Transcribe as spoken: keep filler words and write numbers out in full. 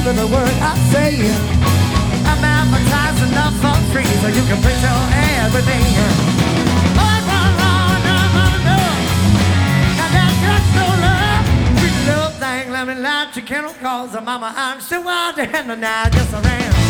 to the word I say. I'm advertising love for free, so you can put your ad with me. Oh, run, run, run, run, run. Now that's just no love. Sweet little thing, let me lie to you, cause mama, I'm still wild and now just around.